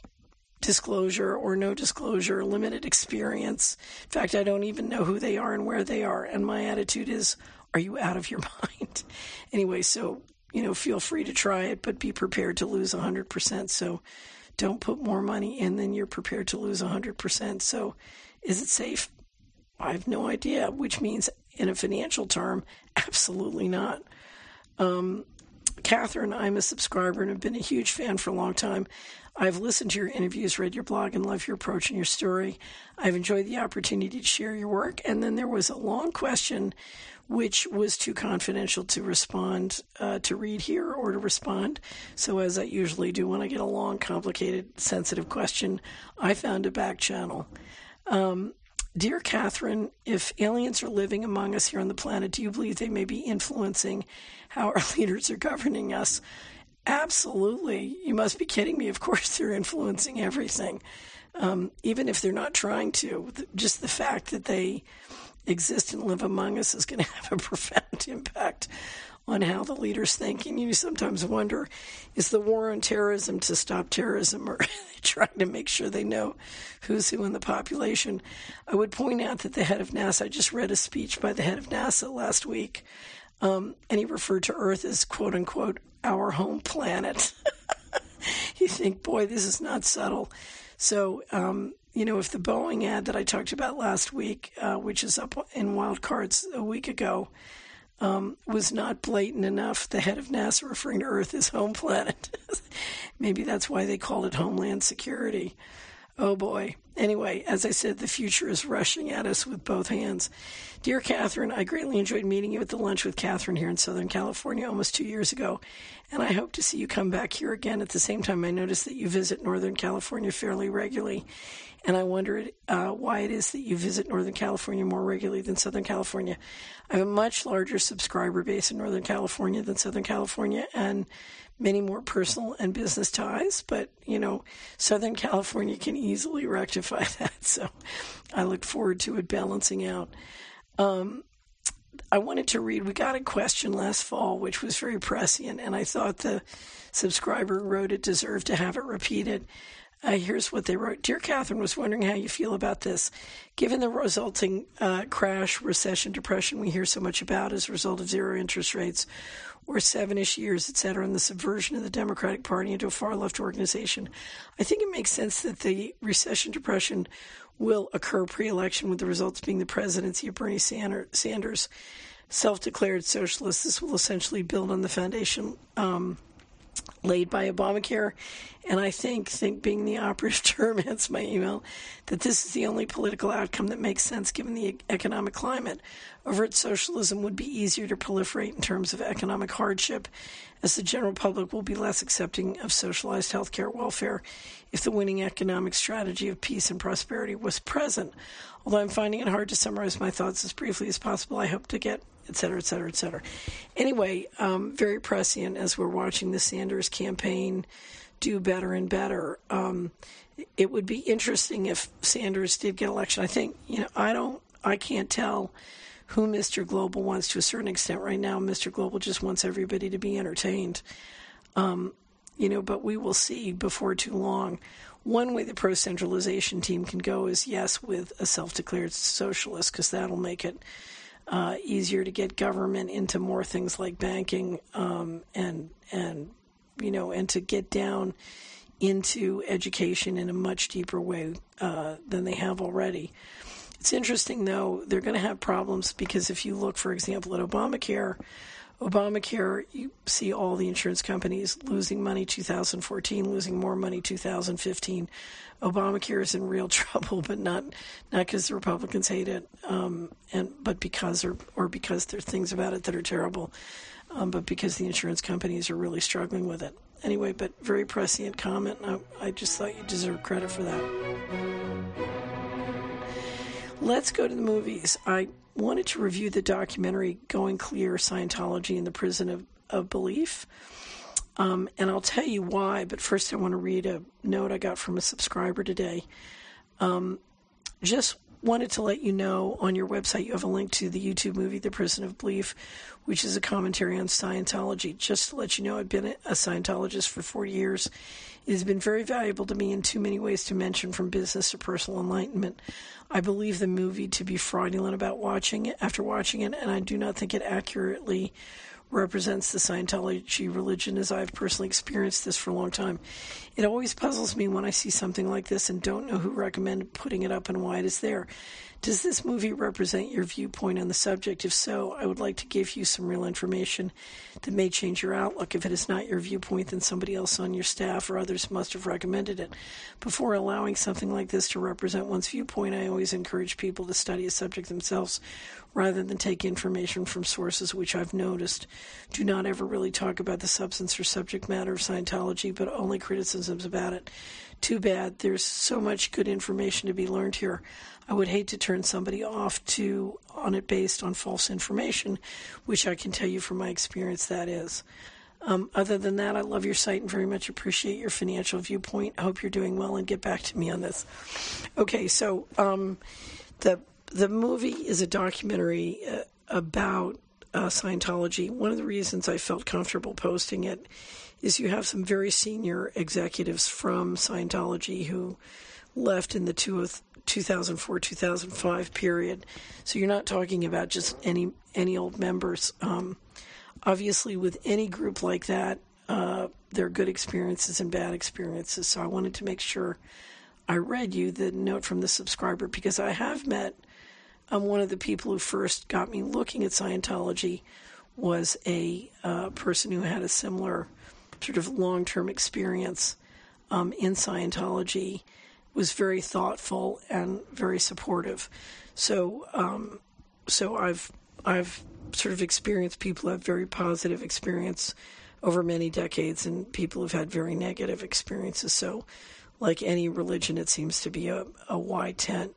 disclosure or no disclosure, limited experience. In fact, I don't even know who they are and where they are. And my attitude is, are you out of your mind? Anyway, so, you know, feel free to try it, but be prepared to lose one hundred percent. So don't put more money in than you're prepared to lose one hundred percent. So is it safe? I have no idea, which means in a financial term, absolutely not. Um, Catherine, I'm a subscriber and have been a huge fan for a long time. I've listened to your interviews, read your blog, and love your approach and your story. I've enjoyed the opportunity to share your work. And then there was a long question which was too confidential to respond, uh, to read here or to respond. So as I usually do when I get a long, complicated, sensitive question, I found a back channel. Um, Dear Catherine, if aliens are living among us here on the planet, do you believe they may be influencing how our leaders are governing us? Absolutely. You must be kidding me. Of course they're influencing everything. Um, even if they're not trying to, just the fact that they exist and live among us is going to have a profound impact on how the leaders think. And you sometimes wonder, is the war on terrorism to stop terrorism, or are they trying to make sure they know who's who in the population? I would point out that the head of NASA, I just read a speech by the head of NASA last week, um, and he referred to Earth as, quote unquote, our home planet. You think, boy, this is not subtle. So, um, you know, if the Boeing ad that I talked about last week, uh, which is up in Wildcards a week ago, um, was not blatant enough, the head of NASA referring to Earth as home planet. Maybe that's why they called it Homeland Security. Oh, boy. Anyway, as I said, the future is rushing at us with both hands. Dear Catherine, I greatly enjoyed meeting you at the Lunch with Catherine here in Southern California almost two years ago, and I hope to see you come back here again. At the same time, I noticed that you visit Northern California fairly regularly, and I wondered uh, why it is that you visit Northern California more regularly than Southern California. I have a much larger subscriber base in Northern California than Southern California, and many more personal and business ties, but, you know, Southern California can easily rectify that, so I look forward to it balancing out. Um, I wanted to read, we got a question last fall, which was very prescient, and I thought the subscriber who wrote it deserved to have it repeated. Uh, here's what they wrote. Dear Catherine, was wondering how you feel about this. Given the resulting uh, crash, recession, depression we hear so much about as a result of zero interest rates or seven-ish years, et cetera, and the subversion of the Democratic Party into a far-left organization, I think it makes sense that the recession, depression will occur pre-election, with the results being the presidency of Bernie Sanders, self-declared socialist. This will essentially build on the foundation um, laid by Obamacare. And I think, think being the operative term, hence my email, that this is the only political outcome that makes sense given the economic climate. Overt socialism would be easier to proliferate in terms of economic hardship, as the general public will be less accepting of socialized healthcare welfare if the winning economic strategy of peace and prosperity was present. Although I'm finding it hard to summarize my thoughts as briefly as possible, I hope to get, et cetera, et cetera, et cetera. Anyway, um, very prescient as we're watching the Sanders campaign do better and better. Um, it would be interesting if Sanders did get election. I think, you know, I don't, I can't tell who Mister Global wants to a certain extent right now. Mister Global just wants everybody to be entertained. Um, you know, but we will see before too long. One way the pro-centralization team can go is, yes, with a self-declared socialist, because that'll make it uh, easier to get government into more things like banking um, and, and, you know, and to get down into education in a much deeper way uh, than they have already. It's interesting, though, they're going to have problems because if you look, for example, at Obamacare, Obamacare, you see all the insurance companies losing money two thousand fourteen, losing more money two thousand fifteen. Obamacare is in real trouble, but not not because the Republicans hate it, um, and but because or or because there are things about it that are terrible, um, but because the insurance companies are really struggling with it. Anyway, but very prescient comment. I, I just thought you deserved credit for that. Let's go to the movies. I wanted to review the documentary Going Clear, Scientology in the Prison of, of Belief. Um, and I'll tell you why, but first I want to read a note I got from a subscriber today. Um, just wanted to let you know on your website you have a link to the YouTube movie The Prison of Belief, which is a commentary on Scientology. Just to let you know, I've been a Scientologist for forty years. It has been very valuable to me in too many ways to mention, from business to personal enlightenment. I believe the movie to be fraudulent about watching it, after watching it, and I do not think it accurately represents the Scientology religion as I've personally experienced this for a long time. It always puzzles me when I see something like this and don't know who recommended putting it up and why it is there. Does this movie represent your viewpoint on the subject? If so, I would like to give you some real information that may change your outlook. If it is not your viewpoint, then somebody else on your staff or others must have recommended it. Before allowing something like this to represent one's viewpoint, I always encourage people to study a subject themselves rather than take information from sources which I've noticed do not ever really talk about the substance or subject matter of Scientology, but only criticisms about it. Too bad. There's so much good information to be learned here. I would hate to turn somebody off to on it based on false information, which I can tell you from my experience that is. Um, other than that, I love your site and very much appreciate your financial viewpoint. I hope you're doing well and get back to me on this. Okay, so um, the the movie is a documentary uh, about uh, Scientology. One of the reasons I felt comfortable posting it is you have some very senior executives from Scientology who left in the two thousand four two thousand five period. So you're not talking about just any any old members. Um, obviously, with any group like that, uh, there are good experiences and bad experiences. So I wanted to make sure I read you the note from the subscriber, because I have met um, one of the people who first got me looking at Scientology was a uh, person who had a similar sort of long-term experience um, in Scientology, was very thoughtful and very supportive. So, um, so I've I've sort of experienced people who have very positive experience over many decades, and people who've had very negative experiences. So, like any religion, it seems to be a, a wide tent.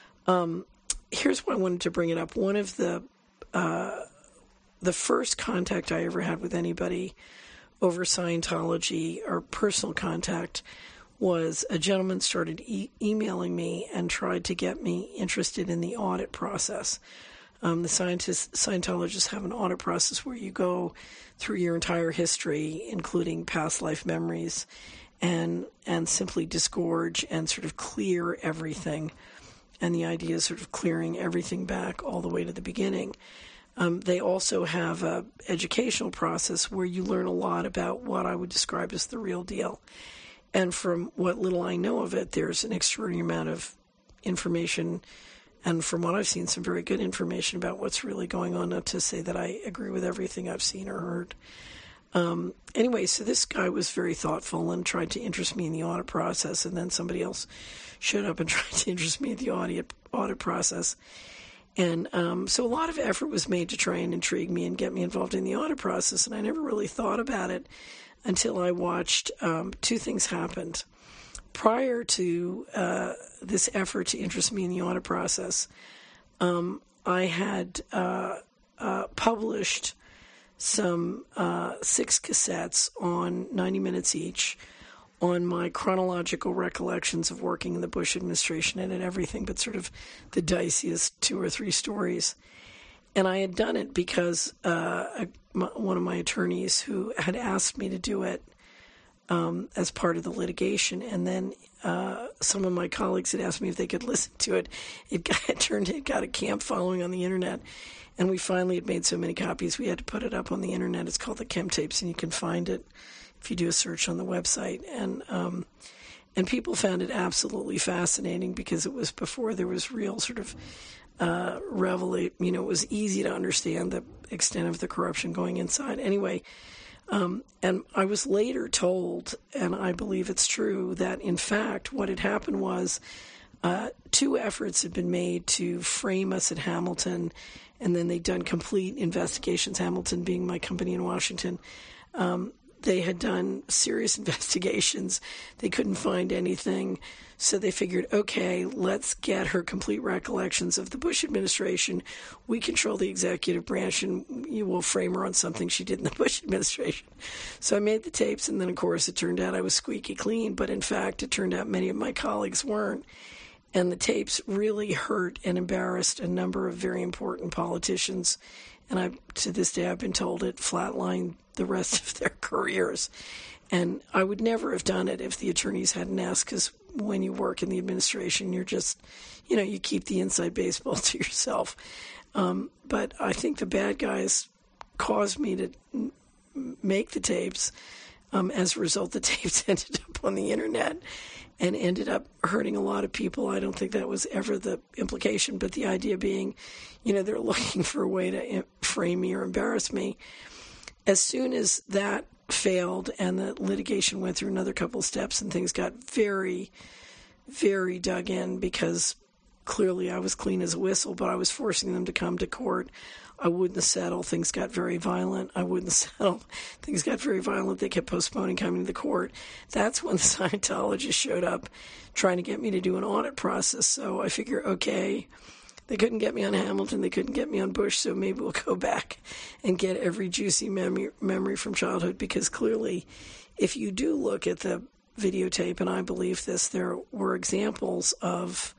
Um, here's why I wanted to bring it up. One of the uh, the first contact I ever had with anybody over Scientology, or personal contact, was a gentleman started e- emailing me and tried to get me interested in the audit process. Um, the scientists, Scientologists have an audit process where you go through your entire history, including past life memories, and and simply disgorge and sort of clear everything. And the idea is sort of clearing everything back all the way to the beginning. Um, they also have a educational process where you learn a lot about what I would describe as the real deal. And from what little I know of it, there's an extraordinary amount of information, and from what I've seen, some very good information about what's really going on, not to say that I agree with everything I've seen or heard. Um, anyway, so this guy was very thoughtful and tried to interest me in the audit process, and then somebody else showed up and tried to interest me in the audit, audit process. And um, so a lot of effort was made to try and intrigue me and get me involved in the audit process, and I never really thought about it until I watched um, two things happened. Prior to uh, this effort to interest me in the audit process, um, I had uh, uh, published some uh, six cassettes on ninety minutes each on my chronological recollections of working in the Bush administration, and in everything but sort of the diciest two or three stories. And I had done it because uh, a, my, one of my attorneys who had asked me to do it um, as part of the litigation, and then uh, some of my colleagues had asked me if they could listen to it. It, got, it turned it got a camp following on the internet, and we finally had made so many copies we had to put it up on the internet. It's called the Chem Tapes, and you can find it if you do a search on the website. And um, and people found it absolutely fascinating because it was before there was real sort of Uh, revelate, you know, it was easy to understand the extent of the corruption going inside. Anyway, um, and I was later told, and I believe it's true, that in fact what had happened was uh, two efforts had been made to frame us at Hamilton, and then they'd done complete investigations, Hamilton being my company in Washington. Um, they had done serious investigations. They couldn't find anything. So they figured, okay, let's get her complete recollections of the Bush administration. We control the executive branch, and you will frame her on something she did in the Bush administration. So I made the tapes, and then, of course, it turned out I was squeaky clean. But, in fact, it turned out many of my colleagues weren't. And the tapes really hurt and embarrassed a number of very important politicians. And I, to this day, I've been told it flatlined the rest of their careers. And I would never have done it if the attorneys hadn't asked, because when you work in the administration, you're just, you know, you keep the inside baseball to yourself. Um, but I think the bad guys caused me to n- make the tapes. Um, as a result, the tapes ended up on the internet and ended up hurting a lot of people. I don't think that was ever the implication, but the idea being, you know, they're looking for a way to frame me or embarrass me. As soon as that failed and the litigation went through another couple of steps and things got very, very dug in, because clearly I was clean as a whistle, but I was forcing them to come to court. I wouldn't settle. Things got very violent. I wouldn't settle. Things got very violent. They kept postponing coming to the court. That's when the Scientologists showed up trying to get me to do an audit process. So I figure, okay, they couldn't get me on Hamilton. They couldn't get me on Bush. So maybe we'll go back and get every juicy memory, memory from childhood, because clearly if you do look at the videotape, and I believe this, there were examples of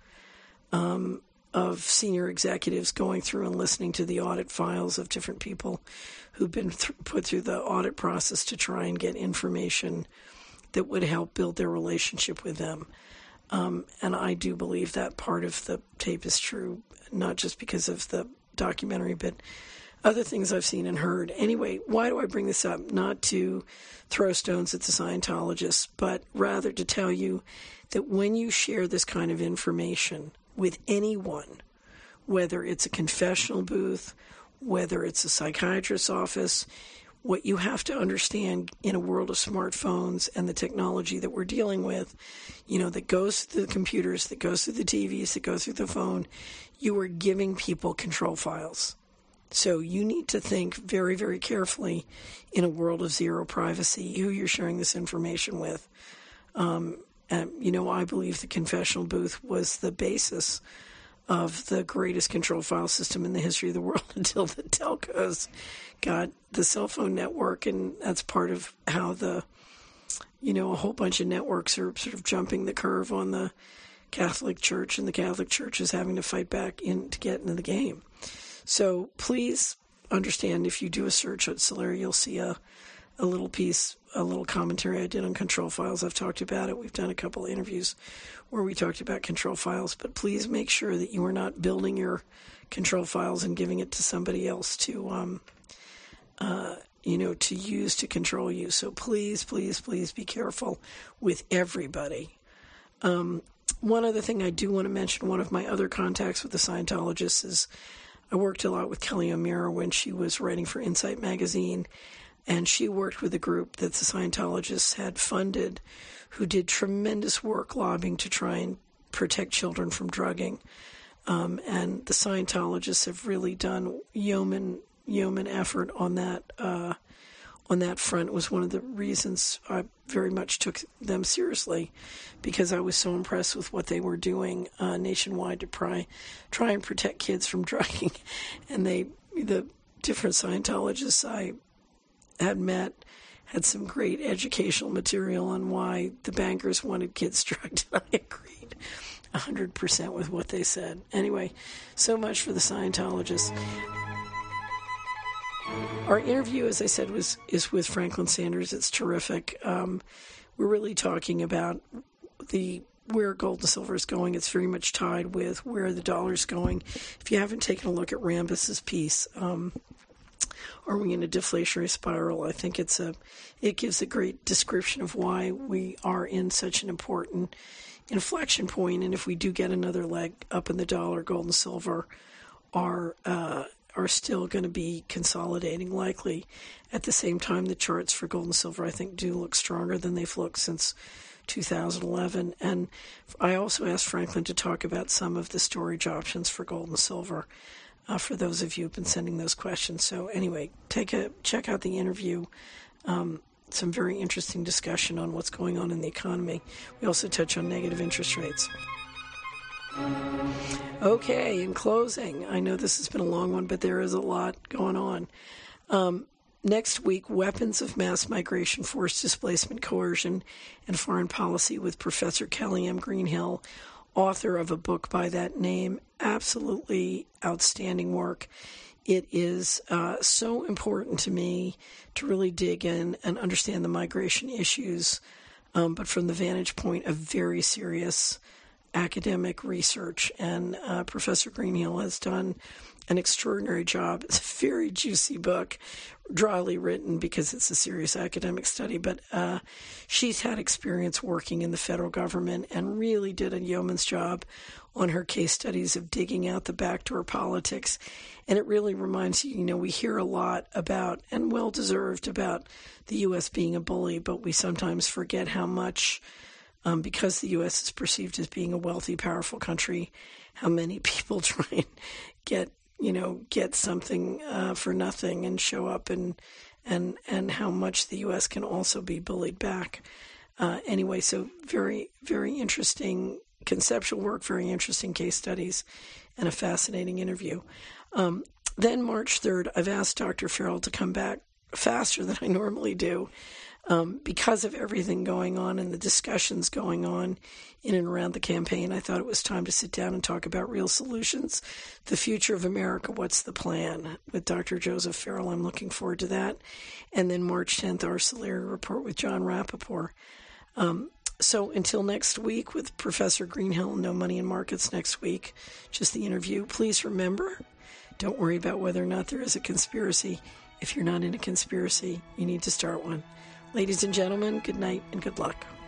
um, of senior executives going through and listening to the audit files of different people who've been th- put through the audit process to try and get information that would help build their relationship with them. Um, and I do believe that part of the tape is true, not just because of the documentary, but other things I've seen and heard. Anyway, why do I bring this up? Not to throw stones at the Scientologists, but rather to tell you that when you share this kind of information with anyone, whether it's a confessional booth, whether it's a psychiatrist's office, what you have to understand in a world of smartphones and the technology that we're dealing with, you know, that goes through the computers, that goes through the T Vs, that goes through the phone, you are giving people control files. So you need to think very, very carefully in a world of zero privacy who you're sharing this information with. Um, and, you know, I believe the confessional booth was the basis of the greatest control file system in the history of the world until the telcos got the cell phone network, and that's part of how the, you know, a whole bunch of networks are sort of jumping the curve on the Catholic Church, and the Catholic Church is having to fight back in to get into the game. So please understand, if you do a search at Celera, you'll see a, a little piece, a little commentary I did on control files. I've talked about it. We've done a couple of interviews where we talked about control files, but please make sure that you are not building your control files and giving it to somebody else to, um, uh, you know, to use to control you. So please, please, please be careful with everybody. Um, one other thing I do want to mention, one of my other contacts with the Scientologists is I worked a lot with Kelly O'Meara when she was writing for Insight Magazine, and she worked with a group that the Scientologists had funded who did tremendous work lobbying to try and protect children from drugging. Um, and the Scientologists have really done yeoman yeoman effort on that uh, on that front. It was one of the reasons I very much took them seriously, because I was so impressed with what they were doing uh, nationwide to try try and protect kids from drugging. And they, the different Scientologists I had met, had some great educational material on why the bankers wanted kids drugged. And I agreed one hundred percent with what they said. Anyway, so much for the Scientologists. Our interview, as I said, was is with Franklin Sanders. It's terrific. Um, we're really talking about the where gold and silver is going. It's very much tied with where the dollar's going. If you haven't taken a look at Rambus's piece, um, Are We in a Deflationary Spiral? I think it's a it gives a great description of why we are in such an important inflection point. And if we do get another leg up in the dollar, gold and silver are uh, are still going to be consolidating likely. At the same time, the charts for gold and silver, I think, do look stronger than they've looked since two thousand eleven. And I also asked Franklin to talk about some of the storage options for gold and silver, uh, for those of you who've been sending those questions. So anyway, take a check out the interview. Um, some very interesting discussion on what's going on in the economy. We also touch on negative interest rates. Okay, in closing, I know this has been a long one, but there is a lot going on. Um, next week, Weapons of Mass Migration, Forced Displacement, Coercion, and Foreign Policy with Professor Kelly M. Greenhill, author of a book by that name. Absolutely outstanding work. It is uh, so important to me to really dig in and understand the migration issues, um, but from the vantage point of very serious academic research, and uh, Professor Greenhill has done an extraordinary job. It's a very juicy book, dryly written because it's a serious academic study, but uh, she's had experience working in the federal government and really did a yeoman's job on her case studies of digging out the backdoor politics. And it really reminds you, you know, we hear a lot about, and well-deserved, about the U S being a bully, but we sometimes forget how much Um, because the U S is perceived as being a wealthy, powerful country, how many people try and get, you know, get something uh, for nothing and show up, and and and how much the U S can also be bullied back. Uh, anyway, so very, very interesting conceptual work, very interesting case studies, and a fascinating interview. Um, then March third, I've asked Doctor Farrell to come back faster than I normally do. Um, because of everything going on and the discussions going on in and around the campaign, I thought it was time to sit down and talk about real solutions. The future of America, what's the plan? With Doctor Joseph Farrell, I'm looking forward to that. And then March tenth, our Celera Report with John Rappaport. Um, so until next week with Professor Greenhill, No Money in Markets next week, just the interview. Please remember, don't worry about whether or not there is a conspiracy. If you're not in a conspiracy, you need to start one. Ladies and gentlemen, good night and good luck.